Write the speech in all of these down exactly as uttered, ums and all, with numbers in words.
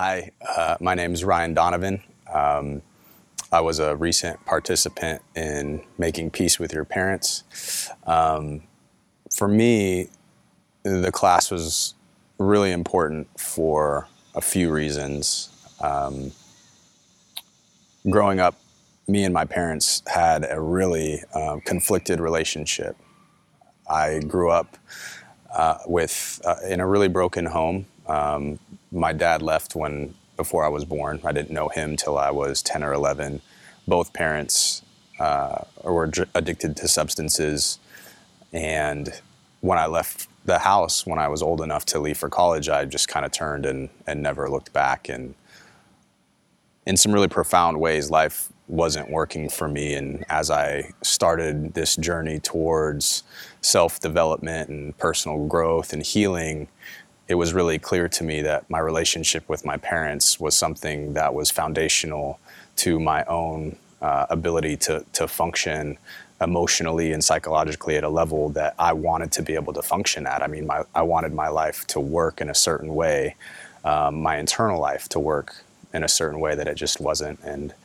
Hi, uh, my name is Ryan Donovan. Um, I was a recent participant in Making Peace with Your Parents. Um, for me, the class was really important for a few reasons. Um, growing up, me and my parents had a really um, conflicted relationship. I grew up uh, with uh, in a really broken home. Um, my dad left when before I was born. I didn't know him till I was ten or eleven. Both parents uh, were dr- addicted to substances, and when I left the house when I was old enough to leave for college, I just kind of turned and, and never looked back. And in some really profound ways, life wasn't working for me. And as I started this journey towards self-development and personal growth and healing, it was really clear to me that my relationship with my parents was something that was foundational to my own uh, ability to, to function emotionally and psychologically at a level that I wanted to be able to function at. I mean, my, I wanted my life to work in a certain way, um, my internal life to work in a certain way that it just wasn't. And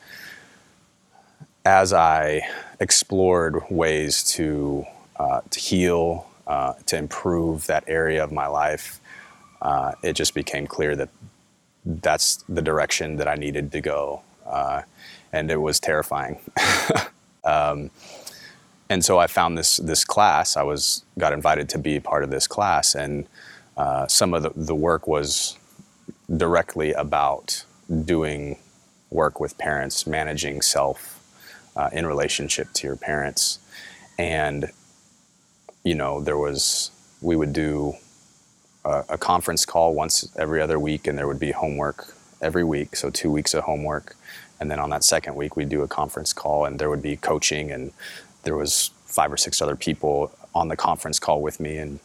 as I explored ways to uh, to heal, uh, to improve that area of my life, uh, it just became clear that that's the direction that I needed to go, uh, and it was terrifying. um, and so I found this this class. I was got invited to be part of this class, and uh, some of the, the work was directly about doing work with parents, managing self uh, in relationship to your parents. And, you know, there was, we would do a, a conference call once every other week, and there would be homework every week. So two weeks of homework. And then on that second week, we'd do a conference call, and there would be coaching, and there was five or six other people on the conference call with me. And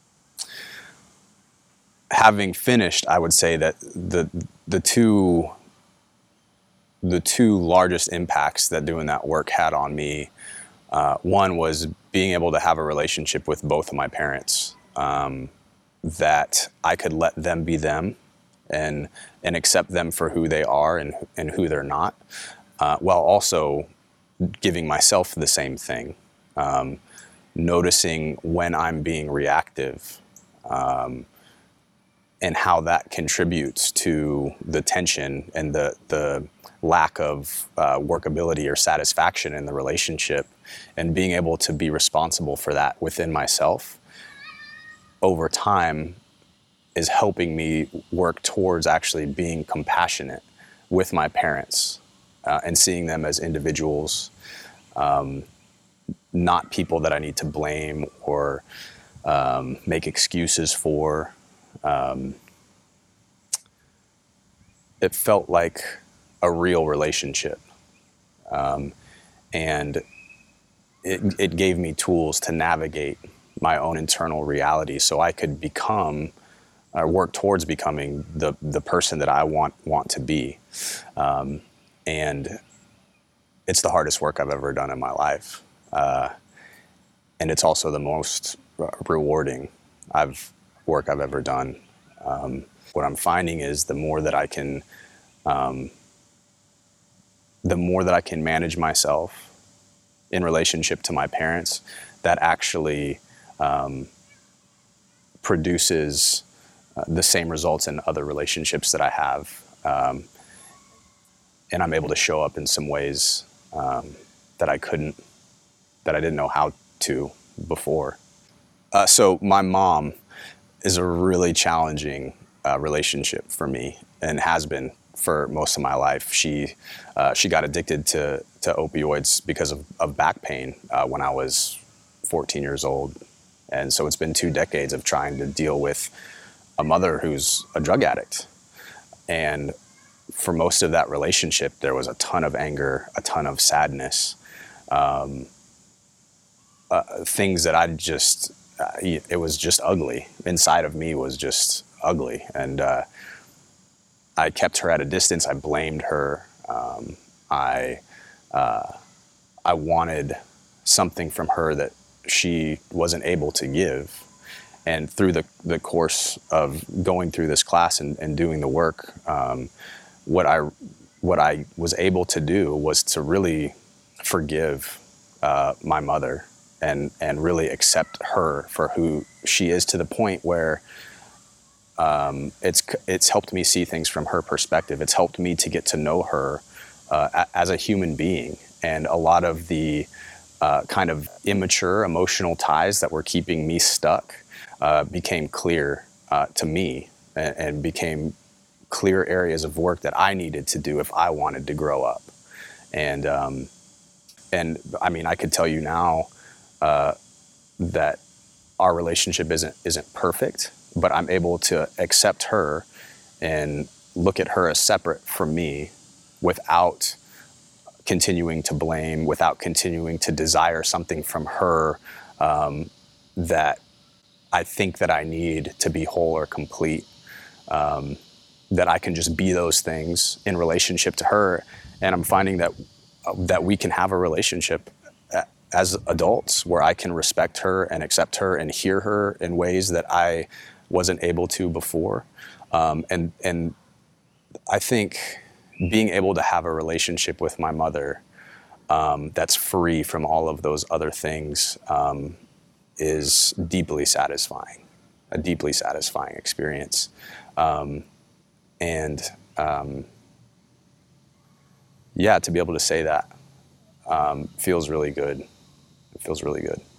having finished, I would say that the the two the two largest impacts that doing that work had on me, uh, one was being able to have a relationship with both of my parents, um, that I could let them be them and and accept them for who they are and and who they're not, uh, while also giving myself the same thing, um, noticing when I'm being reactive, um, and how that contributes to the tension and the the lack of uh, workability or satisfaction in the relationship, and being able to be responsible for that within myself over time is helping me work towards actually being compassionate with my parents, uh, and seeing them as individuals, um, not people that I need to blame or um, make excuses for. Um, it felt like a real relationship. Um, and it, it gave me tools to navigate my own internal reality so I could become or work towards becoming the, the person that I want, want to be. Um, and it's the hardest work I've ever done in my life. Uh, and it's also the most rewarding I've work I've ever done. Um, what I'm finding is the more that I can, um, the more that I can manage myself in relationship to my parents, that actually um, produces uh, the same results in other relationships that I have. Um, and I'm able to show up in some ways um, that I couldn't, that I didn't know how to before. Uh, so my mom is a really challenging uh, relationship for me, and has been for most of my life. She uh, she got addicted to to opioids because of, of back pain uh, when I was fourteen years old, and so it's been two decades of trying to deal with a mother who's a drug addict. And for most of that relationship, there was a ton of anger, a ton of sadness, um, uh, things that I just, uh, it was just ugly. Inside of me was just ugly. And uh, I kept her at a distance. I blamed her. Um, I, uh, I wanted something from her that she wasn't able to give. and through the, the course of going through this class and, and doing the work, um, what I what I was able to do was to really forgive uh, my mother and and really accept her for who she is, to the point where um, it's it's helped me see things from her perspective. It's helped me to get to know her uh, as a human being, and a lot of the uh, kind of immature emotional ties that were keeping me stuck uh, became clear uh, to me, and, and became clear areas of work that I needed to do if I wanted to grow up. And um, and I mean, I could tell you now uh, that our relationship isn't isn't perfect, but I'm able to accept her and look at her as separate from me, without continuing to blame, without continuing to desire something from her um, that I think that I need to be whole or complete. Um, that I can just be those things in relationship to her. And I'm finding that uh, that we can have a relationship a- as adults where I can respect her and accept her and hear her in ways that I wasn't able to before. Um, and and I think being able to have a relationship with my mother um, that's free from all of those other things um, is deeply satisfying, a deeply satisfying experience. Um, And um, yeah, to be able to say that um, feels really good. It feels really good.